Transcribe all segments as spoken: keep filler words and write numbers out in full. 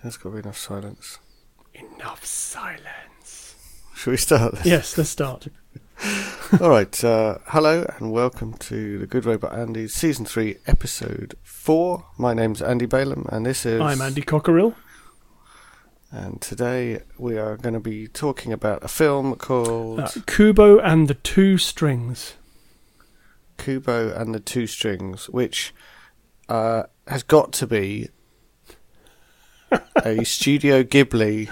There's got to be enough silence. Enough silence. Should we start this? Yes, let's start. All right. Uh, hello and welcome to The Good Robot Andy, Season three, Episode four. My name's Andy Balaam and this is... I'm Andy Cockerill. And today we are going to be talking about a film called... Uh, Kubo and the Two Strings. Kubo and the Two Strings, which uh, has got to be a Studio Ghibli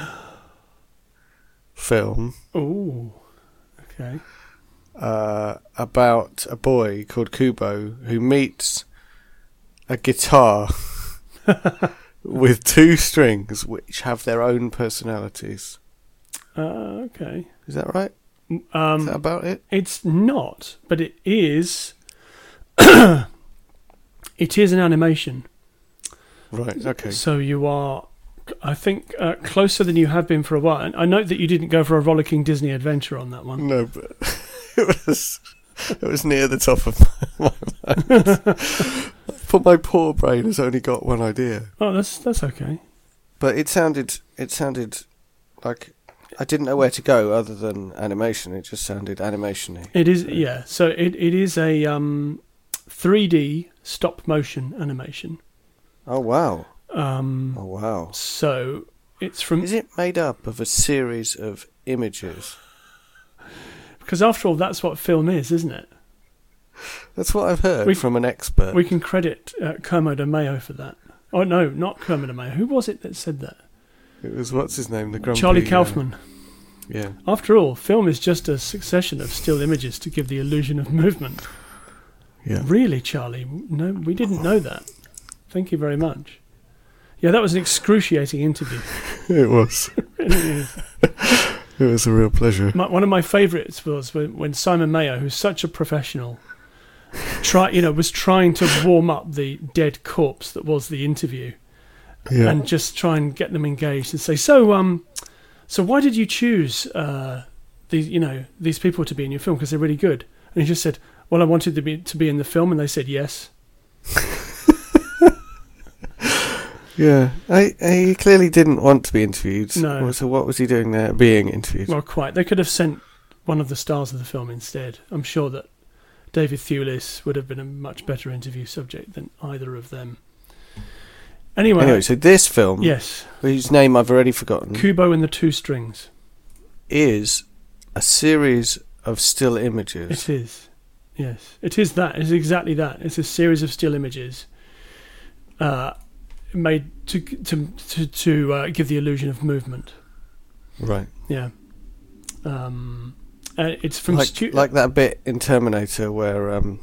film. Ooh, okay. Uh, about a boy called Kubo who meets a guitar with two strings which have their own personalities. Uh, okay. Is that right? Um, Is that about it? It's not, but it is. It is an animation. Right, okay. So you are, I think, uh, closer than you have been for a while. And I note that you didn't go for a rollicking Disney adventure on that one. No, but it was it was near the top of my mind. But my poor brain has only got one idea. Oh, that's that's okay. But it sounded it sounded like I didn't know where to go other than animation. It just sounded animation-y. It is, yeah. So it it is a um, three D stop motion animation. Oh wow! Um, Oh wow! so it's from Is it made up of a series of images? because after all, that's what film is, isn't it? That's what I've heard We- from an expert. We can credit uh, Kermode and Mayo for that. Oh no, not Kermode and Mayo. Who was it that said that? It was what's his name, the grumpy Charlie uh, Kaufman. yeah, After all, film is just a succession of still images to give the illusion of movement. yeah. Really, Charlie? No, we didn't know that. Thank you very much. Yeah, that was an excruciating interview. It was. It really is. It was a real pleasure. My, one of my favourites was when, when Simon Mayo, who's such a professional, try you know was trying to warm up the dead corpse that was the interview, Yeah. and just try and get them engaged and say, so um, so why did you choose uh these you know these people to be in your film because they're really good? And he just said, well, I wanted to be to be in the film, and they said yes. Yeah, I, he clearly didn't want to be interviewed. No. So what was he doing there, being interviewed? Well, quite. They could have sent one of the stars of the film instead. I'm sure that David Thewlis would have been a much better interview subject than either of them. Anyway, Anyway, so this film, yes, whose name I've already forgotten, Kubo and the Two Strings. is a series of still images. It is. Yes, it is that. It's exactly that. It's a series of still images uh, made to to to, to uh, give the illusion of movement. Right. Yeah. Um, uh, it's from Like, stu- like that bit in Terminator where um,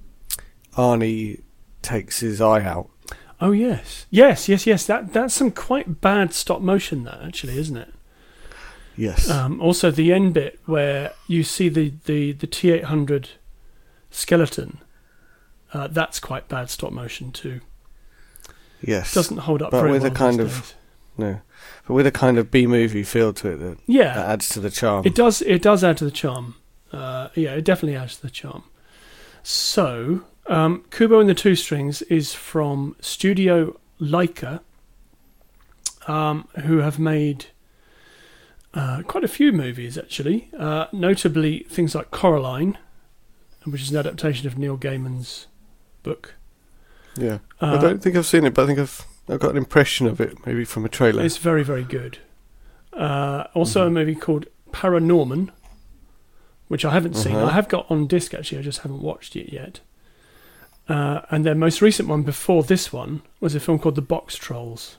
Arnie takes his eye out. Oh yes, yes, yes, yes. That that's some quite bad stop motion, that actually, isn't it? Yes. Um, also, the end bit where you see the the the T eight hundred skeleton. Uh, that's quite bad stop motion too. yes. Doesn't hold up But very with well a kind these of- days. No. But with a kind of B-movie feel to it that, Yeah, that adds to the charm. it does. It does add to the charm. Uh, yeah, it definitely adds to the charm. So, um, Kubo and the Two Strings is from Studio Leica, um, who have made uh, quite a few movies actually. Uh, notably, things like Coraline, which is an adaptation of Neil Gaiman's book. Yeah. Uh, I don't think I've seen it, but I think I've I've got an impression of it, maybe from a trailer. It's very, very good. Uh, also, Mhm. a movie called Paranorman, which I haven't seen. Uh-huh. I have got on disc actually. I just haven't watched it yet. Uh, and their most recent one before this one was a film called The Box Trolls.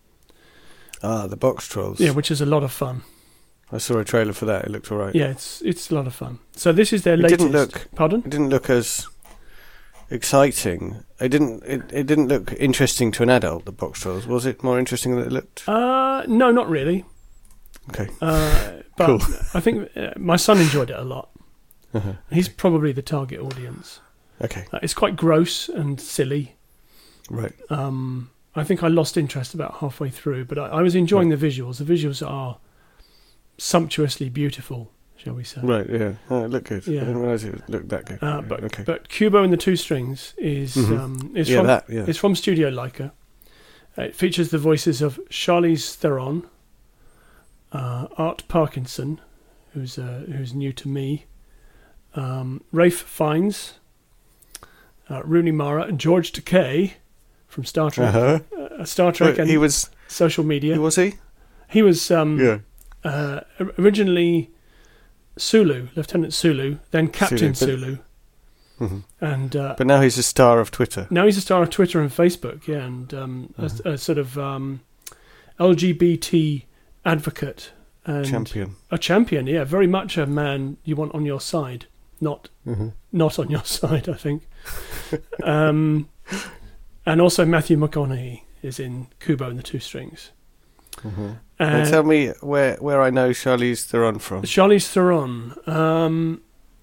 Ah, the Box Trolls. Yeah, which is a lot of fun. I saw a trailer for that. It looked all right. Yeah, it's it's a lot of fun. So this is their It latest. didn't look- Pardon? It didn't look as exciting. It didn't. It, it didn't look interesting to an adult. The Box Trolls, was it more interesting than it looked? Uh, no, not really. Okay. Uh, but Cool. I think uh, my son enjoyed it a lot. Uh-huh. He's probably the target audience. Okay. Uh, it's quite gross and silly. Right. Um, I think I lost interest about halfway through, but I, I was enjoying the visuals. The visuals are sumptuously beautiful, shall we say? Right. Yeah. Oh, it looked good. Yeah. I didn't realise it looked that good. Uh, Yeah, but okay. but Kubo and the Two Strings is Mhm. um, is yeah. from That. Yeah. is from Studio Leica, It features the voices of Charlize Theron, uh, Art Parkinson, who's uh, who's new to me, um, Rafe Fiennes, uh, Rooney Mara, and George Takei from Star Trek. Uh-huh. Uh, Star Trek Wait, and he was. social media. Who was he? He was um, Yeah. uh, originally Sulu, Lieutenant Sulu, then Captain Sulu, but- Sulu, hmm and uh, But now he's a star of Twitter. now he's a star of Twitter and Facebook. Yeah, and um, a, a sort of um, L G B T advocate and Champion. a champion. Yeah, very much a man you want on your side, not hmm not on your side, I think. um, and also Matthew McConaughey is in Kubo and the Two Strings. hmm And And tell me where where I know Charlize Theron from. Charlize Theron. Um,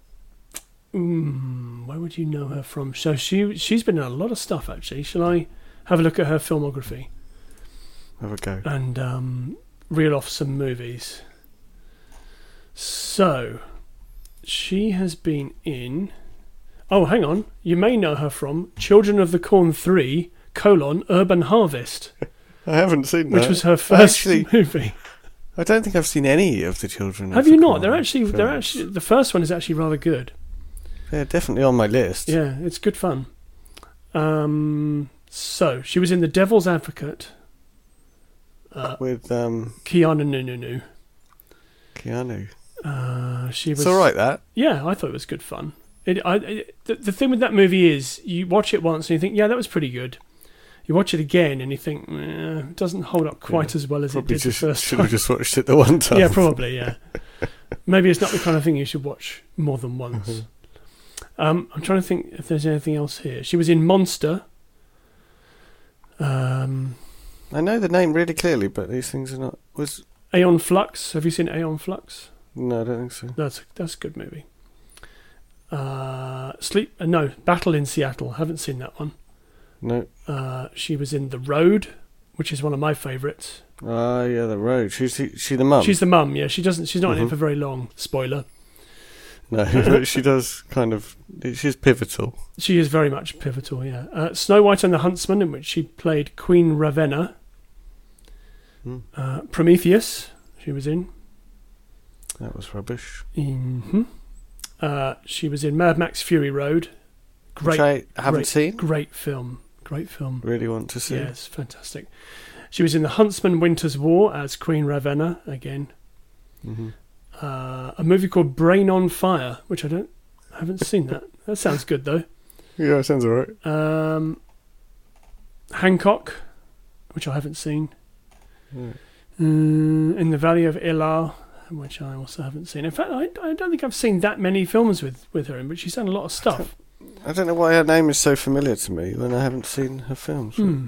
mm, where would you know her from? So she she's been in a lot of stuff actually. Shall I have a look at her filmography Have a go. and um, reel off some movies? So she has been in. Oh, hang on. You may know her from Children of the Corn three, colon, Urban Harvest, I haven't seen which that. was her first Actually, movie. I don't think I've seen any of the children. Have of you the not? Corn They're actually, they're films. actually, the first one is actually rather good. They're definitely on my list. Yeah, it's good fun. Um, so, she was in The Devil's Advocate, uh, With um, Keanu Nunu. Keanu. Uh, she was. It's all right, that. Yeah, I thought it was good fun. It, I, it, the, the thing with that movie is, you watch it once and you think, yeah, that was pretty good. You watch it again and you think, eh, it doesn't hold up quite Yeah, as well as it Probably did the just first should time. have just watched it the one time. Yeah, probably, yeah. Maybe it's not the kind of thing you should watch more than once. Mm-hmm. Um, I'm trying to think if there's anything else here. She was in Monster. Um, I know the name really clearly, but these things are not. Was Aeon Flux. Have you seen Aeon Flux? no, I don't think so. That's that's a good movie. Uh, Sleep. Uh, no, Battle in Seattle. Haven't seen that one. No. Uh, she was in The Road, which is one of my favourites. Ah, yeah, the road. She's she the mum. She's the mum. Yeah, she doesn't. She's not in it Mhm. for very long. Spoiler. No, but she does kind of. She's pivotal. She is very much pivotal. Yeah. Uh, Snow White and the Huntsman, in which she played Queen Ravenna. Hmm. Uh, Prometheus. She was in. That was rubbish. hmm Uh, she was in Mad Max Fury Road. Great, Which I haven't great, seen. great film. Great film. Really want to see. Yeah, it's fantastic. She was in The Huntsman Winter's War as Queen Ravenna again. hmm Uh, a movie called Brain on Fire, which I don't, haven't seen that. That sounds good though. Yeah, it sounds alright. Um, Hancock, which I haven't seen. Yeah. Uh, in the Valley of Elah, which I also haven't seen. In fact, I, I don't think I've seen that many films with, with her in, but she's done a lot of stuff. I don't know why her name is so familiar to me when I haven't seen her films. Hmm.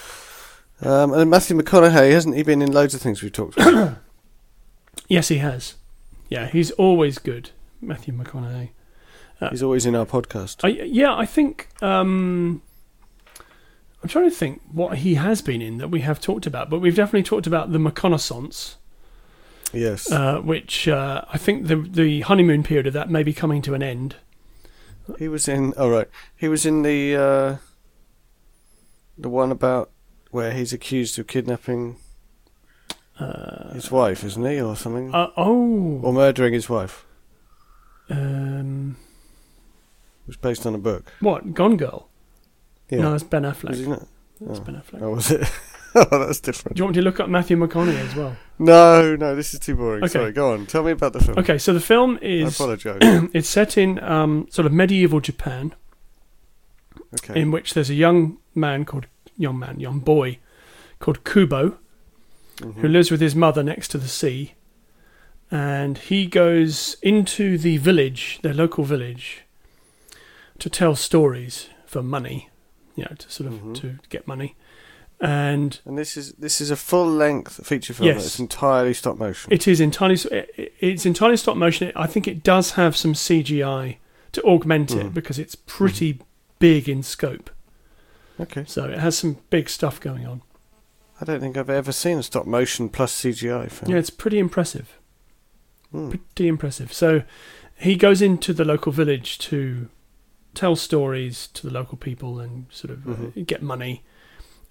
Um, and Matthew McConaughey, hasn't he been in loads of things we've talked about? Yes, he has. Yeah, he's always good, Matthew McConaughey. He's always in our podcast. I, yeah, I think um, I'm trying to think what he has been in that we have talked about, but we've definitely talked about The Reconnaissance, Yes. uh, which uh, I think the the honeymoon period of that may be coming to an end. He was in. Oh right, he was in the uh, the one about where he's accused of kidnapping Uh, his wife, isn't he, or something, uh, oh, or murdering his wife. um, It was based on a book. what? Gone Girl? Yeah. No, that's Ben Was Affleck. he not? That's Oh. Ben Affleck. Oh, was it? Oh, that's different. Do you want me to look up Matthew McConaughey as well? No, no, this is too boring. Okay. Sorry, go on. Tell me about the film. Okay, so the film I is apologise. it's set in um, sort of medieval Japan, Okay. in which there's a young man called young man, young boy called Kubo, Mhm. who lives with his mother next to the sea, and he goes into the village, their local village, to tell stories for money, you know, to sort of Mhm. to get money, and And this is this is a full length feature film. Yes. It's entirely stop motion. it is entirely it- it's entirely stop motion. I think it does have some C G I to augment it Mm. because it's pretty big in scope, Okay. so it has some big stuff going on. I don't think I've ever seen a stop motion plus C G I film. Yeah, it's pretty impressive. Hmm. Pretty impressive. So he goes into the local village to tell stories to the local people and sort of uh, Mhm. get money.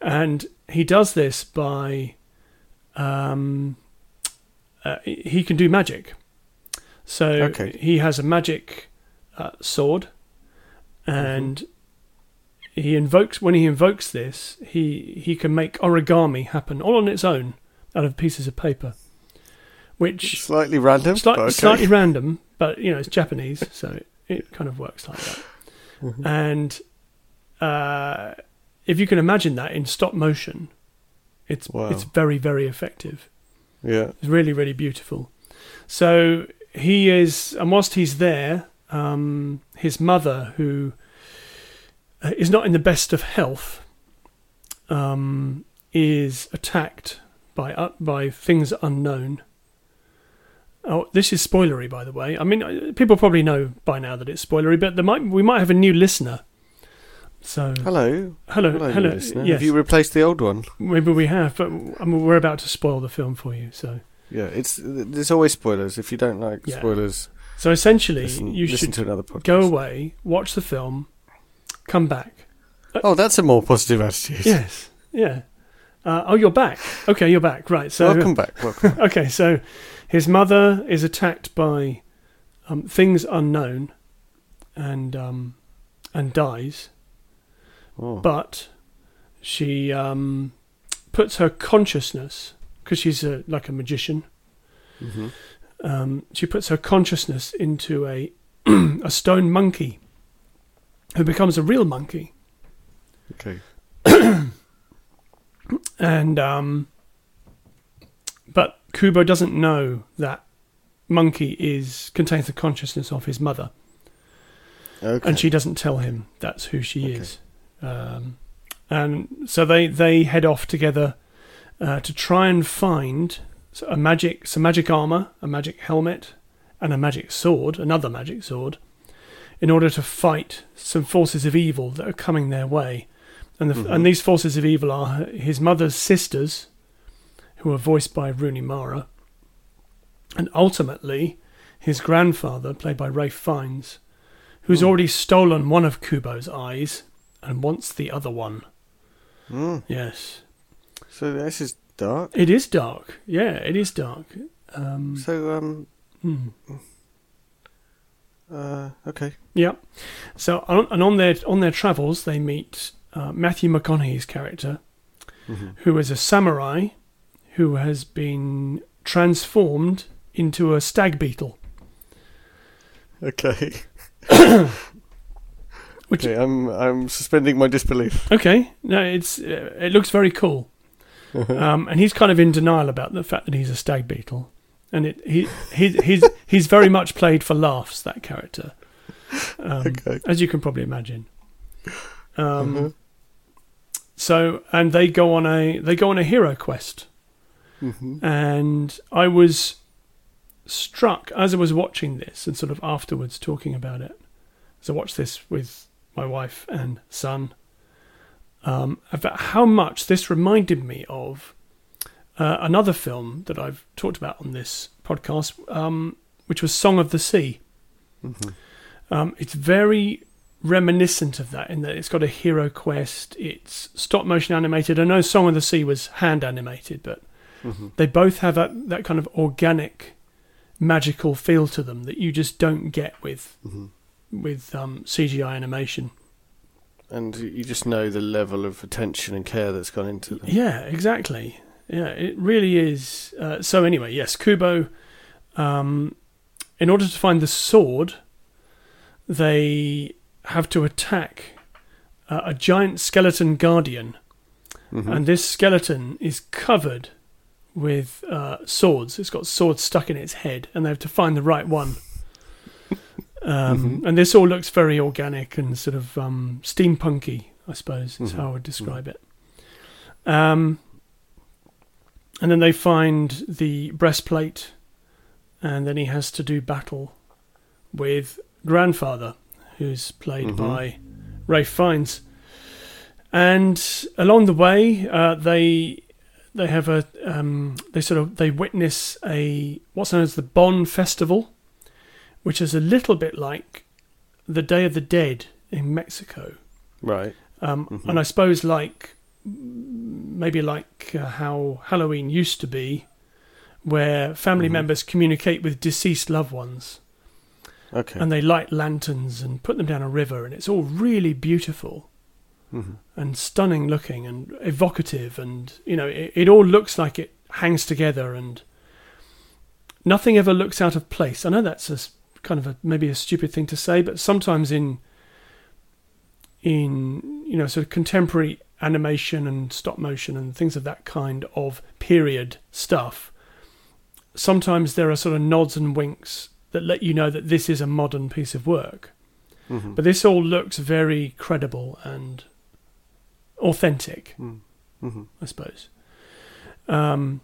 And he does this by um, uh, he can do magic. So Okay. he has a magic uh, sword, and mm-hmm. he invokes when he invokes this, he he can make origami happen all on its own out of pieces of paper, which Slightly random. slight, but okay. slightly random, but you know it's Japanese, so it, it kind of works like that. Mm-hmm. And uh, if you can imagine that in stop motion, it's Wow. it's very very effective. Yeah. It's really really beautiful. So he is, and whilst he's there, um, his mother, who uh, is not in the best of health, um, is attacked by uh, by things unknown. Oh, this is spoilery, by the way. I mean, people probably know by now that it's spoilery, but there might we might have a new listener. So Hello. hello, Hello, hello. listener. Yes, Have you replaced the old one? maybe we have, but I mean, we're about to spoil the film for you. So Yeah, it's there's always spoilers. If you don't like Yeah. spoilers, so essentially, listen, you listen should to another podcast. go away, watch the film, come back. Oh, that's a more positive attitude. Yes, yeah. Uh, oh, you're back. Okay, you're back. Right. So Welcome back. Welcome. okay, so his mother is attacked by um, things unknown, and um, and dies. Oh. But she um, puts her consciousness, because she's a, like a magician. Mm-hmm. Um, she puts her consciousness into a a stone monkey, who becomes a real monkey. Okay. And um, but Kubo doesn't know that monkey is contains the consciousness of his mother, Okay. and she doesn't tell him that's who she Okay. is. Um, and so they they head off together uh, to try and find a magic some magic armor, a magic helmet, and a magic sword, another magic sword, in order to fight some forces of evil that are coming their way. And, the, Mhm. and these forces of evil are his mother's sisters, who are voiced by Rooney Mara, and ultimately his grandfather, played by Ralph Fiennes, who's Mm. already stolen one of Kubo's eyes and wants the other one. Mm. Yes. So this is dark. It is dark. Yeah, it is dark. Um, So um. hmm. Uh. Okay. Yeah. So, on, and on their on their travels, they meet uh, Matthew McConaughey's character, Mm-hmm. who is a samurai who has been transformed into a stag beetle. Okay. Which Okay. I'm I'm suspending my disbelief. okay, no, it's uh, it looks very cool, um, and he's kind of in denial about the fact that he's a stag beetle, and it he he he's he's very much played for laughs, that character, um, Okay. as you can probably imagine. Um, Mhm. So, and they go on a they go on a hero quest. Mm-hmm. And I was struck as I was watching this and sort of afterwards talking about it. So I watched this with my wife and son, um, about how much this reminded me of uh, another film that I've talked about on this podcast, um, which was Song of the Sea. Mm-hmm. Um, it's very reminiscent of that in that it's got a hero quest. It's stop motion animated. I know Song of the Sea was hand animated, but Mm-hmm. they both have that, that kind of organic, magical feel to them that you just don't get with Mm-hmm. with um, C G I animation. And you just know the level of attention and care that's gone into them. Yeah, exactly. Yeah, it really is. Uh, so anyway, yes, Kubo, um, in order to find the sword, they have to attack uh, a giant skeleton guardian. Mm-hmm. And this skeleton is covered with uh, swords. It's got swords stuck in its head, and they have to find the right one. Um, Mhm. And this all looks very organic and sort of um, steampunky, I suppose, is Mhm. how I would describe it. Um, and then they find the breastplate, and then he has to do battle with Grandfather, who's played Mhm. by Ralph Fiennes. And along the way, uh, they they have a um, they sort of they witness a what's known as the Bon Festival, which is a little bit like the Day of the Dead in Mexico, Right. um, Mhm. and I suppose like maybe like uh, how Halloween used to be, where family Mhm. members communicate with deceased loved ones. Okay. And they light lanterns and put them down a river, and it's all really beautiful Mhm. and stunning looking and evocative, and you know it, it all looks like it hangs together, and nothing ever looks out of place. I know that's a s- kind of a maybe a stupid thing to say, but sometimes in in you know sort of contemporary animation and stop motion and things of that kind of period stuff, sometimes there are sort of nods and winks that let you know that this is a modern piece of work. Mhm. But this all looks very credible and authentic, Mm. Mhm. I suppose. Um,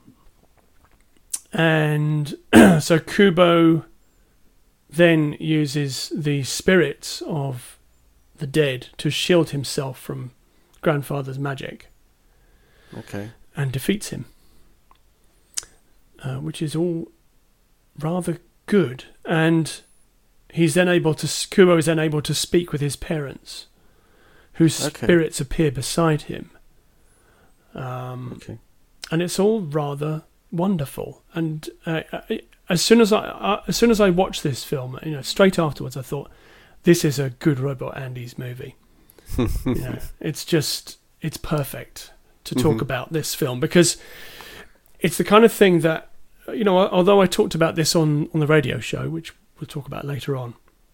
and so Kubo then uses the spirits of the dead to shield himself from grandfather's magic Okay. and defeats him, uh, which is all rather good. And he's then able to, Kubo is then able to speak with his parents, whose Okay. spirits appear beside him. Um, Okay. and it's all rather wonderful. And uh, I- as soon as I, uh, as soon as I watched this film, you know, straight afterwards, I thought, this is a good Robot Andy's movie. You know, it's just, it's perfect to talk Mhm. about this film, because it's the kind of thing that, you know, although I talked about this on, on the radio show, which we'll talk about later on,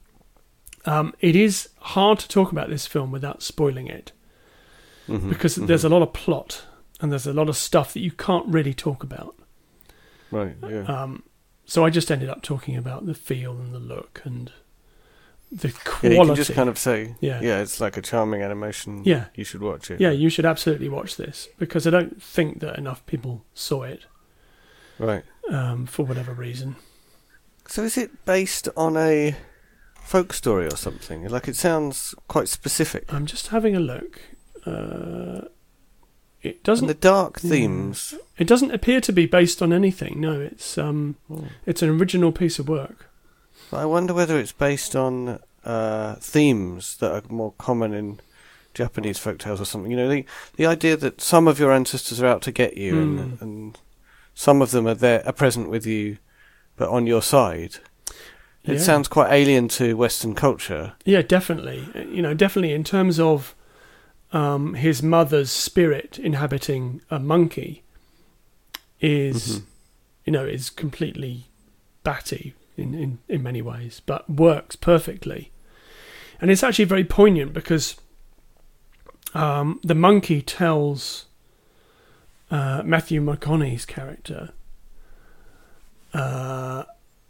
um, it is hard to talk about this film without spoiling it, Mhm. because Mhm. there's a lot of plot and there's a lot of stuff that you can't really talk about. Right. Yeah. Um, so I just ended up talking about the feel and the look and the Yeah, quality. you can just kind of say, Yeah. yeah, it's like a charming animation. Yeah. You should watch it. Yeah, you should absolutely watch this, because I don't think that enough people saw it, Right. um, for whatever reason. So is it based on a folk story or something? Like, it sounds quite specific. I'm just having a look. Uh, it And doesn't. the dark Yeah. themes. It doesn't appear to be based on anything. No, it's um, Oh. it's an original piece of work. But I wonder whether it's based on uh, themes that are more common in Japanese folktales or something. You know, the the idea that some of your ancestors are out to get you, Mm. and and some of them are there, are present with you, but on your side. It Yeah. sounds quite alien to Western culture. Yeah, definitely. You know, definitely in terms of um, his mother's spirit inhabiting a monkey is, Mhm. you know, is completely batty in, in, in many ways, but works perfectly. And it's actually very poignant because um, the monkey tells uh, Matthew McConaughey's character uh,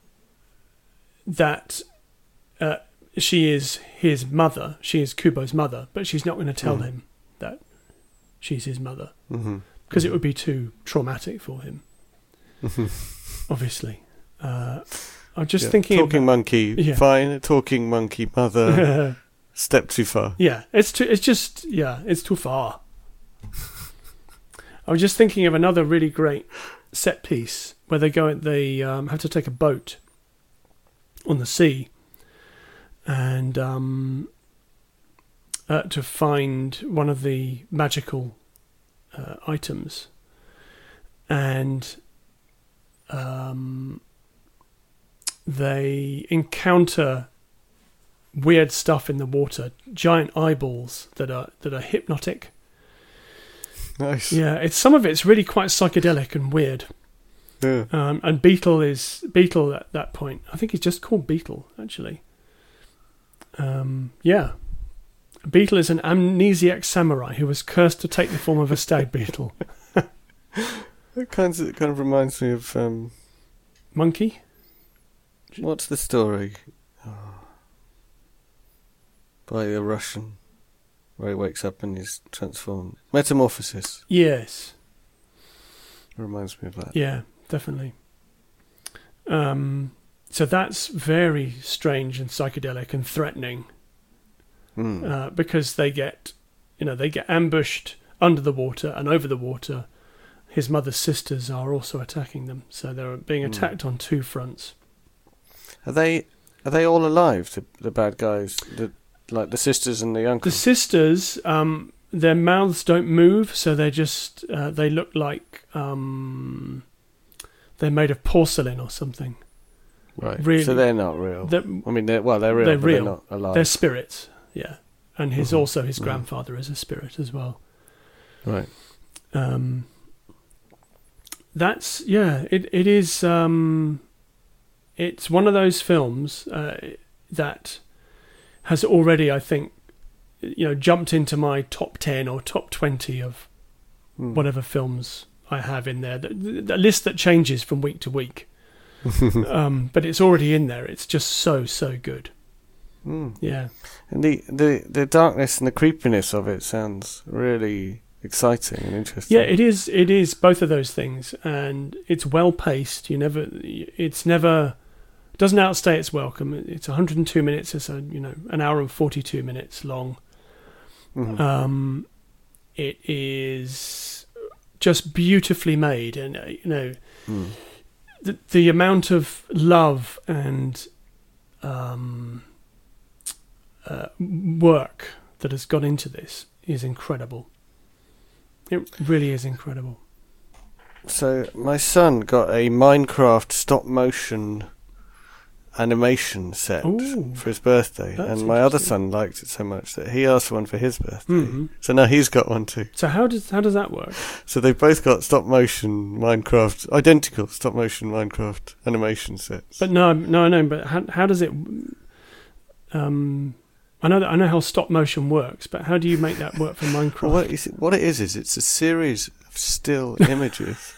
that uh, she is his mother, she is Kubo's mother, but she's not going to tell Mm. him that she's his mother, Mm-hmm. because it would be too traumatic for him, obviously. Uh, I'm just Yeah. thinking Talking monkey, Yeah. fine. Talking monkey, mother, about, step too far. yeah, it's too, it's just, yeah, it's too far. I was just thinking of another really great set piece where they go, they um, have to take a boat on the sea, and um, uh, to find one of the magical uh, items, and um, they encounter weird stuff in the water, giant eyeballs that are that are hypnotic. Nice. Yeah, it's some of it's really quite psychedelic and weird. Yeah. Um, and Beetle is Beetle at that point. I think he's just called Beetle, actually. Um, yeah, Beetle is an amnesiac samurai who was cursed to take the form of a stag beetle. It kind of, it kind of reminds me of um, Monkey? what's the story? Oh. By a Russian, where he wakes up and he's transformed. Metamorphosis. Yes. It reminds me of that. Yeah, definitely. Um, so that's very strange and psychedelic and threatening, Mm. uh, because they get, you know, they get ambushed under the water and over the water. His mother's sisters are also attacking them, so they're being Mm. attacked on two fronts. Are they are they all alive? The the bad guys, the like the sisters and the uncle. The sisters, um, their mouths don't move, so they're just uh, they look like um, they're made of porcelain or something. Right. Really, so they're not real. They're, I mean, they're, well, they're real. they're but real. They're not alive. They're spirits. Yeah, and his Mhm. also his Mhm. grandfather is a spirit as well. Right. Um, that's yeah. It it is. Um, it's one of those films uh, that has already, I think, you know, jumped into my top ten or top twenty of Mm. whatever films I have in there. The, the list that changes from week to week, um, but it's already in there. It's just so so good. Mm. Yeah, And the, the the darkness and the creepiness of it sounds really exciting and interesting. yeah. It is. It is both of those things, and it's well paced. You never. It's never. Doesn't outstay its welcome. It's one hundred two minutes. It's a you know an hour and forty-two minutes long. Mhm. Um, it is just beautifully made, and uh, you know Mm. the the amount of love and um, uh, work that has gone into this is incredible. It really is incredible. So my son got a Minecraft stop motion animation set Ooh, for his birthday, that's and my other interesting. son liked it so much that he asked for one for his birthday. Mhm. So now he's got one too. So how does how does that work? So they've both got stop motion Minecraft, identical stop motion Minecraft animation sets. But no, no, I know. But how how does it? Um, I know that I know how stop motion works, but how do you make that work for Minecraft? Well, what, is it, what it is is it's a series of still images.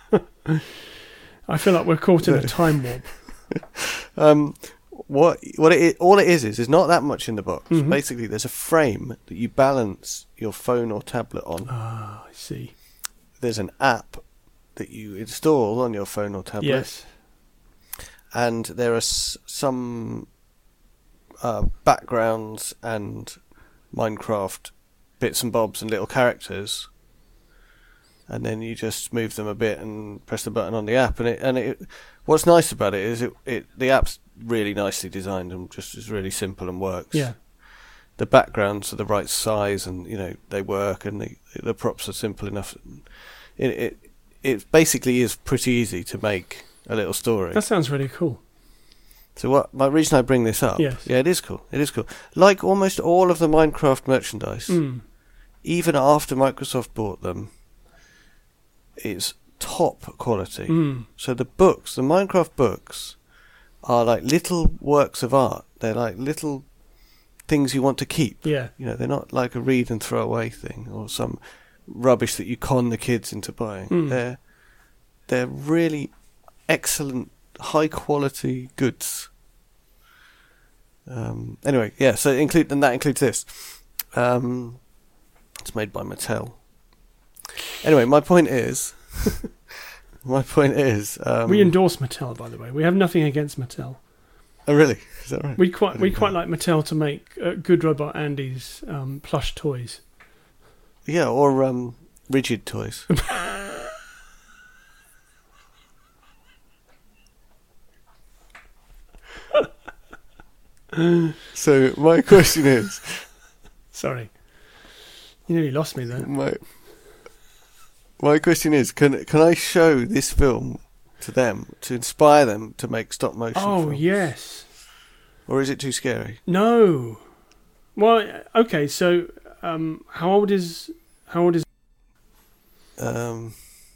I feel like we're caught in a time warp. Um, what what it i- all it is is is not that much in the box. Mhm. Basically, there's a frame that you balance your phone or tablet on. Ah, I see. There's an app that you install on your phone or tablet, Yes. and there are s- some uh, backgrounds and Minecraft bits and bobs and little characters, and then you just move them a bit and press the button on the app, and it and it. What's nice about it is it, it the app's really nicely designed and just is really simple and works. Yeah. The backgrounds are the right size, and you know they work, and the the props are simple enough. It it it basically is pretty easy to make a little story. That sounds really cool. So what my reason I bring this up? Yes. Yeah, it is cool. It is cool. Like almost all of the Minecraft merchandise, Mm. even after Microsoft bought them, it's top quality. Mm. So the books, the Minecraft books, are like little works of art. They're like little things you want to keep. Yeah. You know, they're not like a read and throw away thing or some rubbish that you con the kids into buying. Mm. They're they're really excellent, high quality goods. Um, anyway, yeah. So include and that includes this. Um, it's made by Mattel. Anyway, my point is, my point is, um, We endorse Mattel, by the way. We have nothing against Mattel. oh really? Is that right? We quite I we didn't quite know. like Mattel to make uh, Good Robot Andy's um, plush toys. Yeah, or um, rigid toys. So my question is, Sorry, you nearly lost me there. my my question is, can can I show this film to them to inspire them to make stop motion? Oh films? yes. Or is it too scary? No. Well, okay. So, um, how old is how old is? Um,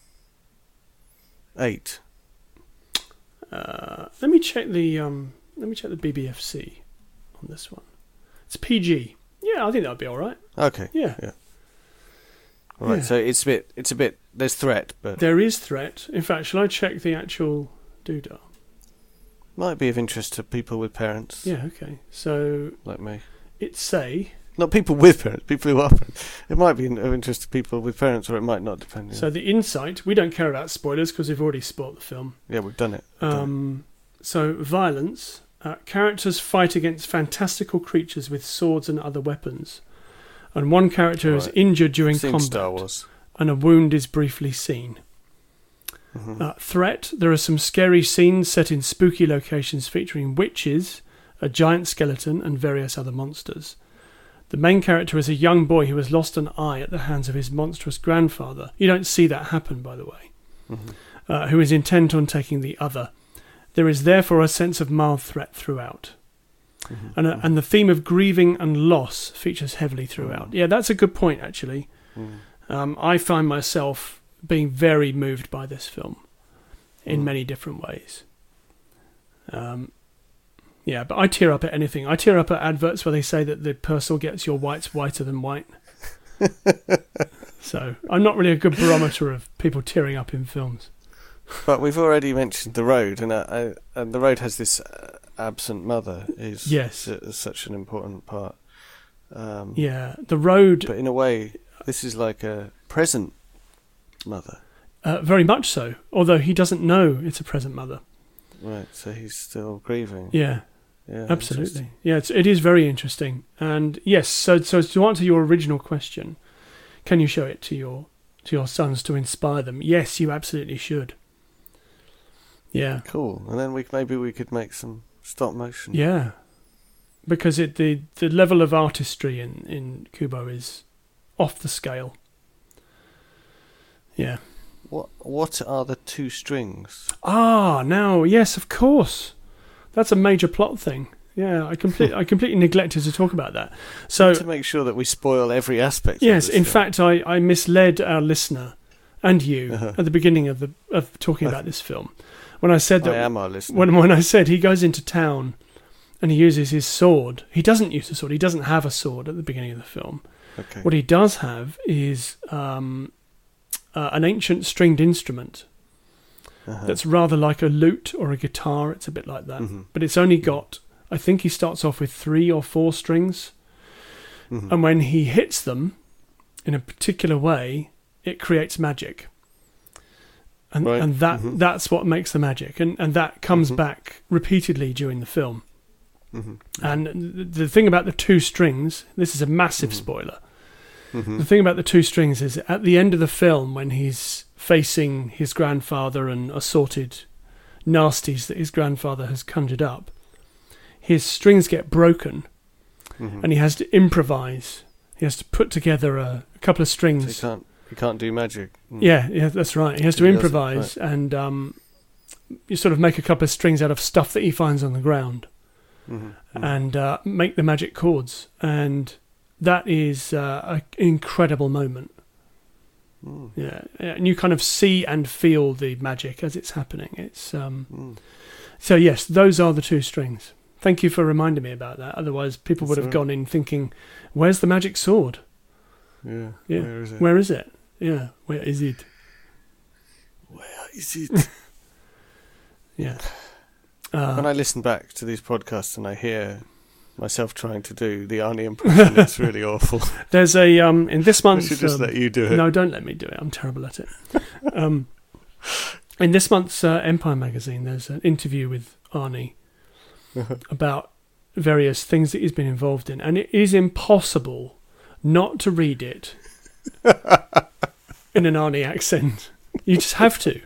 eight. Uh, let me check the um, let me check the B B F C on this one. It's P G. Yeah, I think that would be all right. Okay. Yeah. All right. Yeah. So it's a bit. It's a bit. There's threat, but There is threat. In fact, shall I check the actual doodah? might be of interest to people with parents. Yeah. Okay. So Like me. it's say. Not people with parents, people who are parents. It might be of interest to people with parents, or it might not, depending. So the insight. We don't care about spoilers because we've already spoiled the film. yeah, we've done it. We've done Um, so violence. Uh, characters fight against fantastical creatures with swords and other weapons, and one character is Right. injured it. during I've seen combat, Star Wars. and a wound is briefly seen. Mhm. Uh, threat. There are some scary scenes set in spooky locations featuring witches, a giant skeleton, and various other monsters. The main character is a young boy who has lost an eye at the hands of his monstrous grandfather. You don't see that happen, by the way. Mm-hmm. Uh, who is intent on taking the other. There is therefore a sense of mild threat throughout. Mm-hmm. And, uh, and the theme of grieving and loss features heavily throughout. Mm-hmm. Yeah, that's a good point, actually. Mm-hmm. Um, I find myself being very moved by this film in mm-hmm. many different ways. Um, yeah, but I tear up at anything. I tear up at adverts where they say that the Persil gets your whites whiter than white. So I'm not really a good barometer of people tearing up in films. But we've already mentioned The Road, and, I, and The Road has this uh, absent mother is yes. s- such an important part. Um, yeah, The Road... But in a way, this is like a present mother. Uh, very much so, although he doesn't know it's a present mother. Right, so he's still grieving. Yeah, yeah absolutely. Yeah, it's, it is very interesting. And yes, so so to answer your original question, can you show it to your to your sons to inspire them? Yes, you absolutely should. Yeah. Cool. And then we maybe we could make some stop motion. Yeah. Because it the, the level of artistry in, in Kubo is off the scale. Yeah. What what are the two strings? Ah, now, yes, of course. That's a major plot thing. Yeah, I completely I completely neglected to talk about that. So to make sure that we spoil every aspect yes, of this in film. fact I, I misled our listener and you uh-huh. at the beginning of the of talking about this film. When I said that I am our listener. When when I said he goes into town and he uses his sword, he doesn't use a sword. He doesn't have a sword at the beginning of the film. Okay. What he does have is um, uh, an ancient stringed instrument uh-huh. that's rather like a lute or a guitar. It's a bit like that, mm-hmm. but it's only got. I think he starts off with three or four strings, mm-hmm. and when he hits them in a particular way, it creates magic. And right. and that mm-hmm. that's what makes the magic, and, and that comes mm-hmm. back repeatedly during the film. Mm-hmm. And the, the thing about the two strings, this is a massive mm-hmm. spoiler. Mm-hmm. The thing about the two strings is at the end of the film, when he's facing his grandfather and assorted nasties that his grandfather has conjured up, his strings get broken, mm-hmm. and he has to improvise. He has to put together a, a couple of strings. So he can't. He can't do magic. Mm. Yeah, yeah, that's right. He has to he improvise right. and um, you sort of make a couple of strings out of stuff that he finds on the ground, mm-hmm. Mm-hmm. and uh, make the magic chords. And that is uh, an incredible moment. Mm. Yeah, and you kind of see and feel the magic as it's happening. It's um, mm. so yes, those are the two strings. Thank you for reminding me about that. Otherwise, people That's would have right. gone in thinking, "Where's the magic sword?" Yeah, yeah. Where is it? Where is it? Yeah, where is it? Where is it? yeah. Uh, when I listen back to these podcasts and I hear myself trying to do the Arnie impression, it's really awful. There's a um in this month's. I should just um, let you do it. No, don't let me do it. I'm terrible at it. um, in this month's uh, Empire magazine, there's an interview with Arnie about various things that he's been involved in, and it is impossible not to read it in an Arnie accent. You just have to.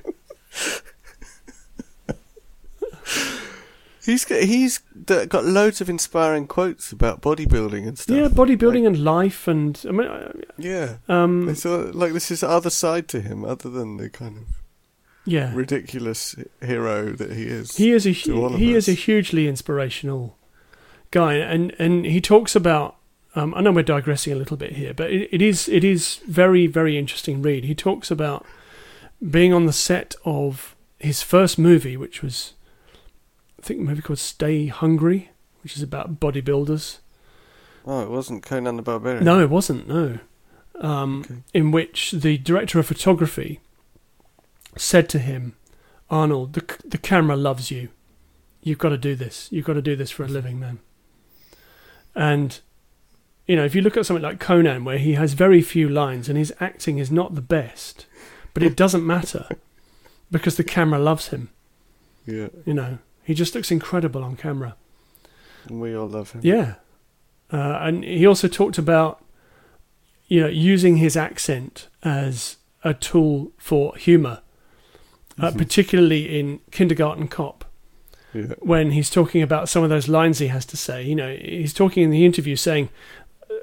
He's got, he's got loads of inspiring quotes about bodybuilding and stuff. Yeah, bodybuilding like, and life, and I mean, yeah. Um, it's all, like this is the other side to him, other than the kind of yeah ridiculous hero that he is. He is a he is a hugely inspirational guy, and and he talks about. Um, I know we're digressing a little bit here, but it, it is it is very, very interesting read. He talks about being on the set of his first movie, which was, I think, a movie called Stay Hungry, which is about bodybuilders. Oh, it wasn't Conan the Barbarian? No, it wasn't, no. Um, okay. In which the director of photography said to him, Arnold, the, the camera loves you. You've got to do this. You've got to do this for a living, man. And... You know, if you look at something like Conan, where he has very few lines and his acting is not the best, but it doesn't matter because the camera loves him. Yeah. You know, he just looks incredible on camera. And we all love him. Yeah. Uh, and he also talked about, you know, using his accent as a tool for humour, uh, mm-hmm. particularly in Kindergarten Cop. Yeah. When he's talking about some of those lines he has to say. You know, he's talking in the interview saying,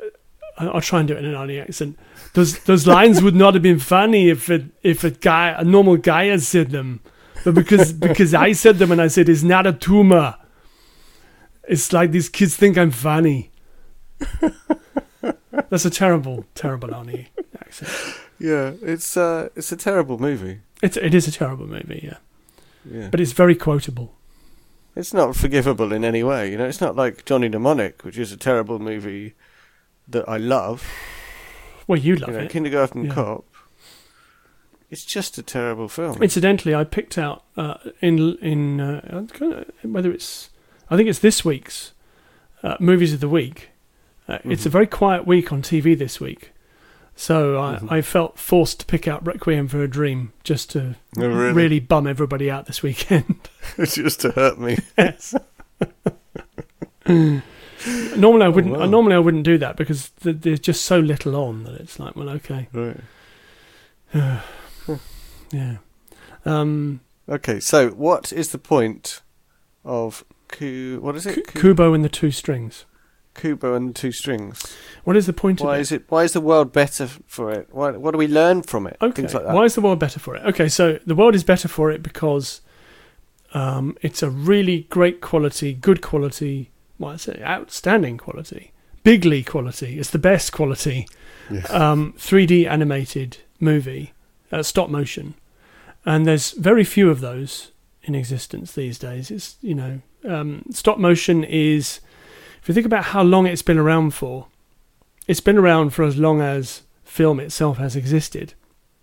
I- I'll try and do it in an Arnie accent. Those those lines would not have been funny if it, if a guy, a normal guy, had said them, but because because I said them and I said it's not a tumor. It's like these kids think I'm funny. That's a terrible, terrible Arnie accent. Yeah, it's uh, it's a terrible movie. It's it is a terrible movie, yeah, Yeah, but it's very quotable. it's not forgivable in any way. You know, it's not like Johnny Mnemonic, which is a terrible movie that I love. Well, you love You know, it. Kindergarten Yeah. Cop. It's just a terrible film. Incidentally, I picked out uh, in in uh, I don't know whether it's I think it's this week's uh, movies of the week. Uh, It's a very quiet week on T V this week, so I, Mhm. I felt forced to pick out Requiem for a Dream just to Oh, really? really bum everybody out this weekend. Just to hurt me. Yes. Normally I wouldn't. wow. Normally I wouldn't do that because th- there's just so little on that it's like, well, okay, Right. yeah. Um, Okay, so what is the point of Ku? What is it? Ku- Ku- Kubo and the Two Strings. Kubo and the Two Strings. What is the point Why of it? is it? Why is the world better for it? Why, what do we learn from it? Okay. Things like that. Why is the world better for it? Okay, so the world is better for it because um, it's a really great quality, good quality, well, I say outstanding quality, bigly quality. It's the best quality Yeah. um, three D animated movie, uh, stop motion, and there's very few of those in existence these days. It's you know, um, stop motion is, if you think about how long it's been around for, it's been around for as long as film itself has existed.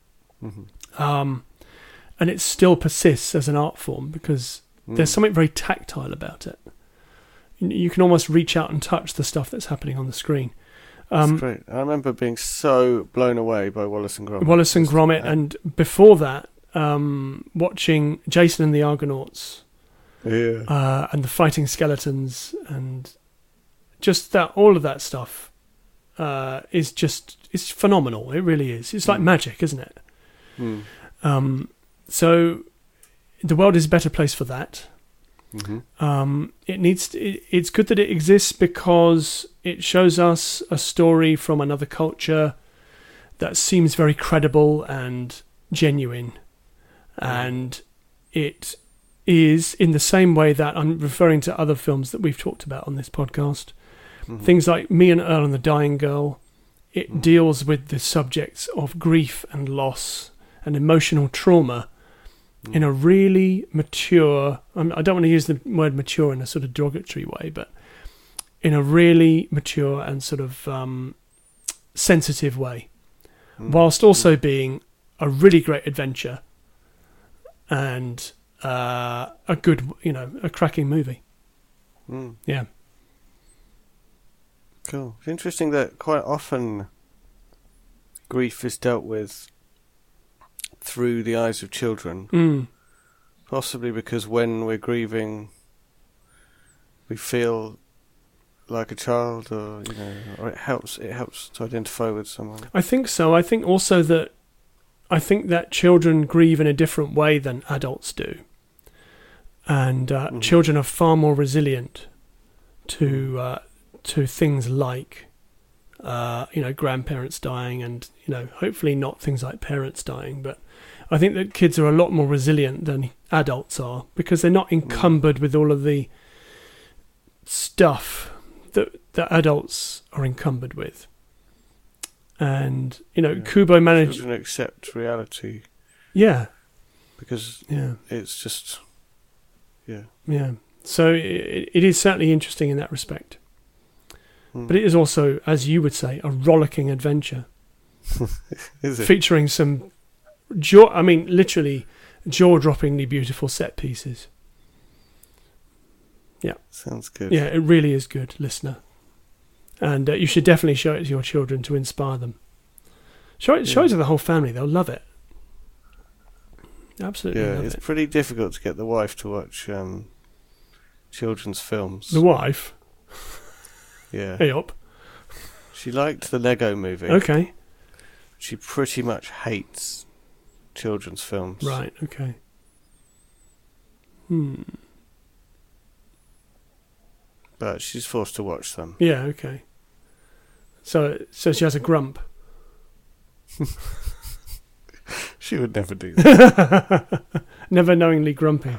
Mhm. Um, and it still persists as an art form because there's Mm. something very tactile about it. You, you can almost reach out and touch the stuff that's happening on the screen. That's Um, great. I remember being so blown away by Wallace and Gromit. Wallace and Gromit, Yeah. and before that, um, watching Jason and the Argonauts Yeah. uh, and the Fighting Skeletons, and just that, all of that stuff uh, is just it's phenomenal. It really is. It's like Mm. magic, isn't it? Mm. Um, so the world is a better place for that. Mhm. Um, it needs. It, it's good that it exists because it shows us a story from another culture that seems very credible and genuine, and it is in the same way that I'm referring to other films that we've talked about on this podcast. Mhm. Things like Me and Earl and the Dying Girl. It Mhm. deals with the subjects of grief and loss and emotional trauma Mm. in a really mature, um, I don't want to use the word mature in a sort of derogatory way, but in a really mature and sort of um, sensitive way, Mm. whilst also being a really great adventure and uh, a good, you know, a cracking movie. Mm. Yeah. Cool. It's interesting that quite often grief is dealt with through the eyes of children, Mm. possibly because when we're grieving, we feel like a child, or you know, or it helps. It helps to identify with someone. I think so. I think also that I think that children grieve in a different way than adults do, and uh, Mhm. children are far more resilient to uh, to things like uh, you know grandparents dying, and you know hopefully not things like parents dying. But I think that kids are a lot more resilient than adults are because they're not encumbered with all of the stuff that that adults are encumbered with. And you know, Yeah. Kubo managed. Children accept reality Yeah, because yeah, it's just, yeah. yeah. So it, it is certainly interesting in that respect. Mm. But it is also, as you would say, a rollicking adventure Is it? featuring some jaw. I mean, literally jaw-droppingly beautiful set pieces. Sounds good. Yeah, it really is good, listener. And uh, you should definitely show it to your children to inspire them. Show it, show Yeah. it to the whole family; they'll love it. Absolutely Yeah, love it's it. pretty difficult to get the wife to watch um, children's films. The wife, Yeah. hey up, She liked the Lego movie. okay, She pretty much hates children's films. right, okay. Hmm. But she's forced to watch them. Yeah, okay. So, so she has a grump. She would never do that. Never knowingly grumpy.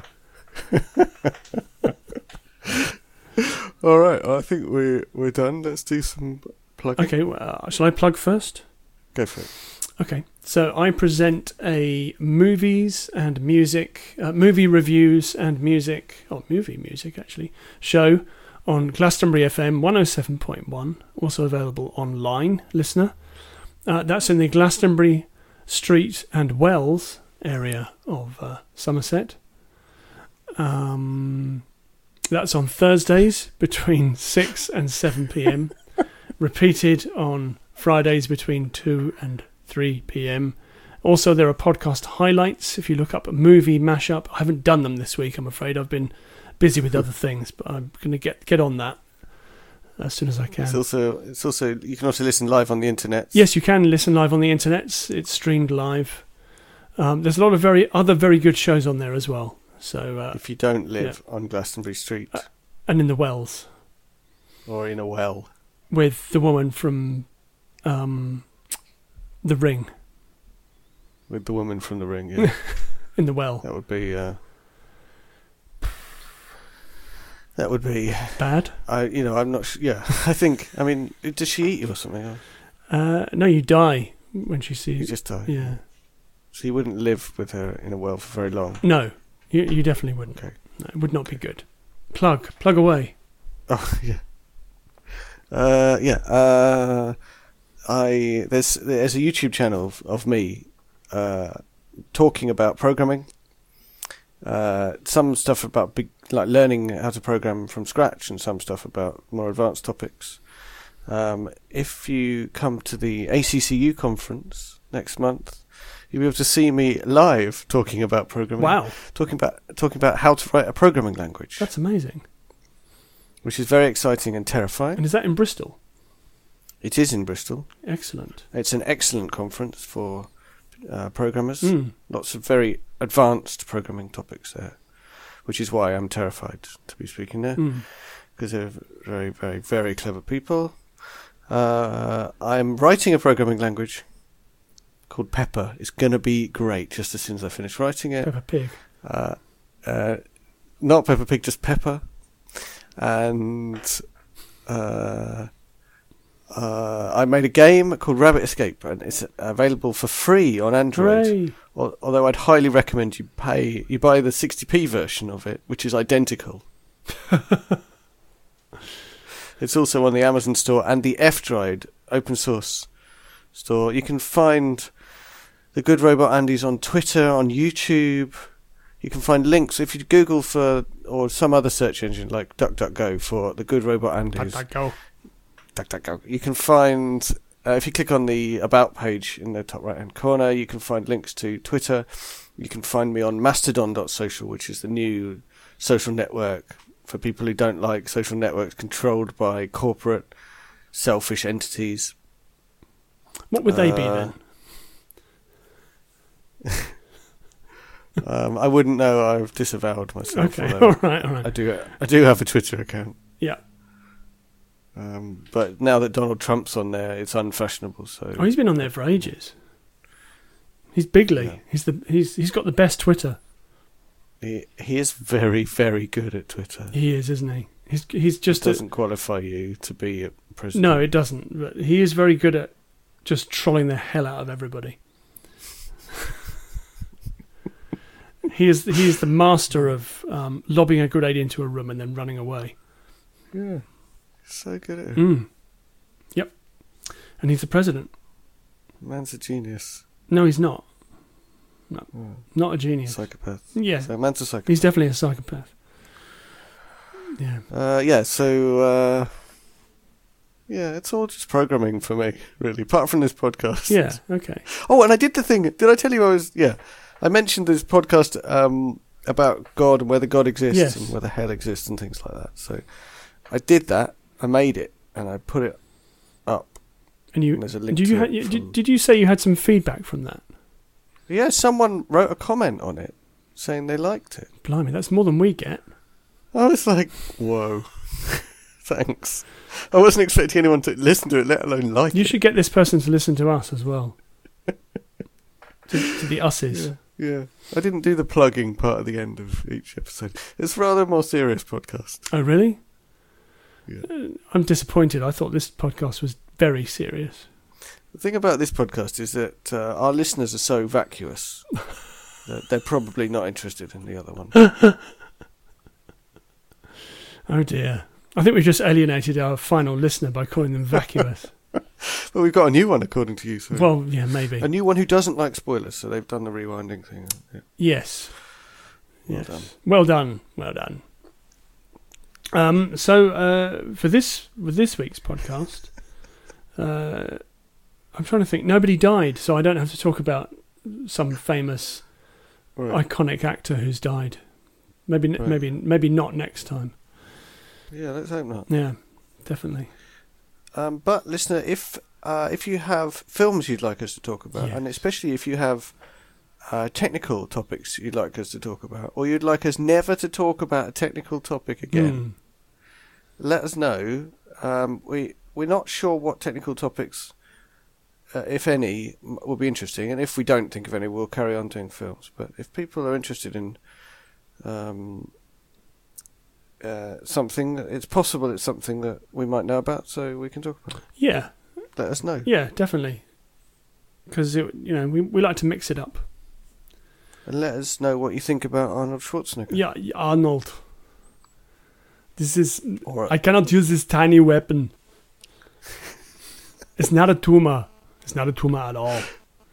All right, I think we're we're done. Let's do some plugging. Okay, well, shall I plug first? Go for it. Okay, so I present a movies and music, uh, movie reviews and music, oh, movie music actually, show on Glastonbury F M one oh seven point one, also available online, listener. Uh, that's in the Glastonbury Street and Wells area of uh, Somerset. Um, that's on Thursdays between six and seven p.m, repeated on Fridays between two and three p.m. Also, there are podcast highlights. If you look up a movie mashup, I haven't done them this week, I'm afraid. I've been busy with other things, but I'm going to get get on that as soon as I can. It's also, it's also you can also listen live on the internet. Yes, you can listen live on the internet. It's streamed live. Um, there's a lot of very other very good shows on there as well. So uh, if you don't live yeah. on Glastonbury Street uh, and in the Wells, or in a well, with the woman from um, The Ring, with the woman from The Ring, yeah, in the well, that would be uh, that would be bad. I, you know, I'm not. Sh- yeah, I think. I mean, does she eat you or something? Uh, no, you die when she sees. You just die. Yeah. So you wouldn't live with her in a well for very long. No, you you definitely wouldn't. Okay. No, it would not be good. Plug, plug away. Oh yeah. Uh, yeah. Uh, I there's there's a YouTube channel of, of me uh, talking about programming. Uh, some stuff about big, like learning how to program from scratch, and some stuff about more advanced topics. Um, if you come to the A C C U conference next month, you'll be able to see me live talking about programming. Wow! Talking about talking about how to write a programming language. That's amazing. Which is very exciting and terrifying. And is that in Bristol? It is in Bristol. Excellent. It's an excellent conference for uh, programmers. Mm. Lots of very advanced programming topics there, which is why I'm terrified to be speaking there, because mm. they're very, very, very clever people. Uh, I'm writing a programming language called Pepper. It's going to be great just as soon as I finish writing it. Peppa Pig. Uh, uh, not Peppa Pig, just Pepper. And uh, uh, I made a game called Rabbit Escape, and it's available for free on Android. Hooray. Although I'd highly recommend you pay, you buy the sixty p version of it, which is identical. It's also on the Amazon store and the F-Droid open source store. You can find the Good Robot Andys on Twitter, on YouTube. You can find links if you Google for, or some other search engine like DuckDuckGo for the Good Robot Andys. DuckDuckGo. DuckDuckGo. You can find, uh, if you click on the About page in the top right hand corner, you can find links to Twitter. You can find me on Mastodon dot social, which is the new social network for people who don't like social networks controlled by corporate, selfish entities. What would they uh, be then? Um, I wouldn't know. I've disavowed myself. Okay, all right, all right. I do. I do have a Twitter account. Yeah. Um, but now that Donald Trump's on there, it's unfashionable. So. Oh, he's been on there for ages. He's bigly. Yeah. He's the he's he's got the best Twitter. He he is very very good at Twitter. He is, isn't he? He's he's just it doesn't a, qualify you to be a president. No, it doesn't. But he is very good at just trolling the hell out of everybody. He is he is the master of um, lobbing a grenade into a room and then running away. Yeah, so good at it. Mm. Yep, and he's the president. Man's a genius. No, he's not. No, oh. Not a genius. Psychopath. Yeah, so man's a psychopath. He's definitely a psychopath. Yeah. Uh, yeah. So. Uh, yeah, it's all just programming for me, really. Apart from this podcast. Yeah. Okay. Oh, and I did the thing. Did I tell you I was? Yeah. I mentioned this podcast um, about God and whether God exists yes. and whether hell exists and things like that. So I did that. I made it and I put it up. And you and there's a link did to you it ha- from, did, did you say you had some feedback from that? Yeah, someone wrote a comment on it saying they liked it. Blimey, that's more than we get. I was like, whoa. Thanks. I wasn't expecting anyone to listen to it, let alone like You it. should get this person to listen to us as well. to, to the usses. Yeah, yeah. I didn't do the plugging part at the end of each episode. It's rather a more serious podcast. Oh, really? Yeah. Uh, I'm disappointed. I thought this podcast was very serious. The thing about this podcast is that uh, our listeners are so vacuous that they're probably not interested in the other one. Oh dear. I think we've just alienated our final listener by calling them vacuous. Well, we've got a new one, according to you. So. Well, yeah, maybe. A new one who doesn't like spoilers, so they've done the rewinding thing. Yeah. Yes. Well yes. done. Well done. Well done. Um, so uh, for this with this week's podcast, uh, I'm trying to think. Nobody died, so I don't have to talk about some famous, Right. iconic actor who's died. Maybe, Right. maybe, maybe not next time. Yeah, let's hope not. Yeah, definitely. Um, but listener, if uh, if you have films you'd like us to talk about, Yes. and especially if you have uh, technical topics you'd like us to talk about, or you'd like us never to talk about a technical topic again, Mm. let us know. Um, we we're not sure what technical topics, uh, if any, m- will be interesting, and if we don't think of any, we'll carry on doing films. But if people are interested in um, uh, something, it's possible it's something that we might know about, so we can talk about it. Yeah, Let us know. yeah, definitely. Because you know we we like to mix it up. And let us know what you think about Arnold Schwarzenegger. Yeah, Arnold. This is. Or I cannot use this tiny weapon. It's not a tumor. It's not a tumor at all.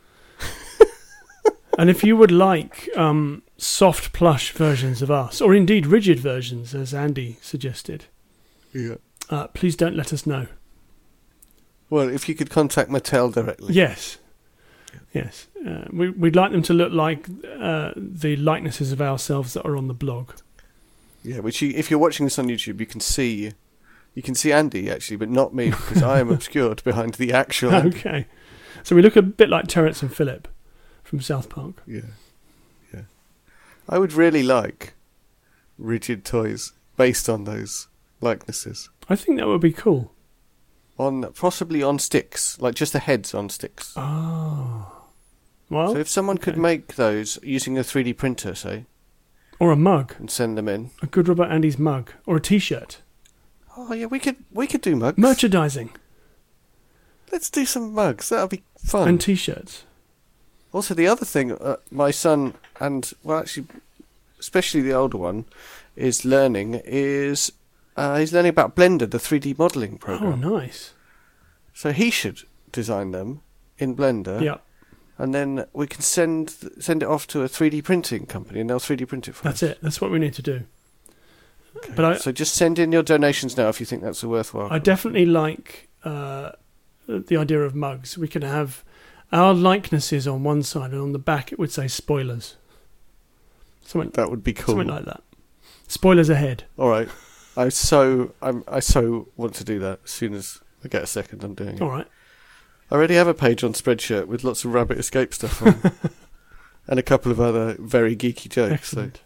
And if you would like um, soft plush versions of us, or indeed rigid versions, as Andy suggested, yeah. uh, please don't let us know. Well, if you could contact Mattel directly. Yes. Yes. Uh, we, we'd like them to look like uh, the likenesses of ourselves that are on the blog. Yeah, which you, if you're watching this on YouTube, you can see, you can see Andy actually, but not me because I am obscured behind the actual. Andy. Okay. So we look a bit like Terrence and Phillip from South Park. Yeah, yeah. I would really like rigid toys based on those likenesses, I think that would be cool. on possibly on sticks, like just the heads on sticks. Oh. Well, so if someone could okay. make those using a three D printer, say, or a mug. and send them in. A Good Robot Andy's mug. Or a T-shirt. Oh yeah, we could we could do mugs. Merchandising. Let's do some mugs. That'll be fun. And T-shirts. Also, the other thing, uh, my son and well, actually, especially the older one, is learning is uh, he's learning about Blender, the three D modelling Oh, program. nice. So he should design them in Blender. Yeah, And then we can send send it off to a three D printing company, and they'll three D print it for that's us. it. That's what we need to do. Okay. But I, so just send in your donations now if you think that's a worthwhile. I definitely like uh, the idea of mugs. We can have our likenesses on one side, and on the back it would say spoilers. Something, That would be cool. something like that. Spoilers ahead. All right. I so I'm I so want to do that as soon as I get a second. I'm doing it. All right. I already have a page on Spreadshirt with lots of Rabbit Escape stuff on, and a couple of other very geeky jokes. Excellent.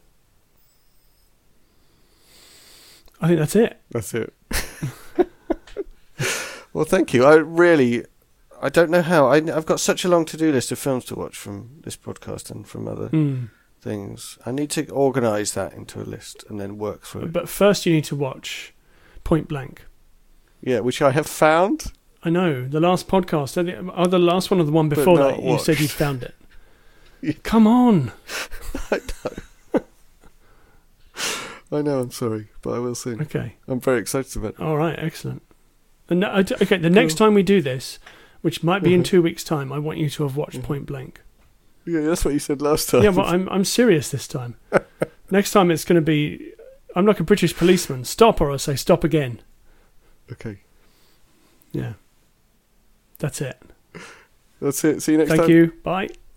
I think that's it. So that's it. Well, thank you. I really, I don't know how. I, I've got such a long to-do list of films to watch from this podcast and from other Mm. things. I need to organise that into a list and then work through it. But first, you need to watch Point Blank. Yeah, which I have found. I know the last podcast, or the, or the last one or the one But before not that, you said watched. you found it. Yeah. Come on. I know. I know. I'm sorry, but I will soon. Okay. I'm very excited about it. All right. Excellent. And I d- okay, the next Cool. time we do this, which might be in Mhm. two weeks' time, I want you to have watched Mhm. Point Blank. Yeah, that's what you said last time. Yeah, but I'm I'm serious this time. Next time it's going to be, I'm like a British policeman. Stop, or I say stop again. Okay, Yeah. That's it. that's it. See you next Thank time. you. Bye.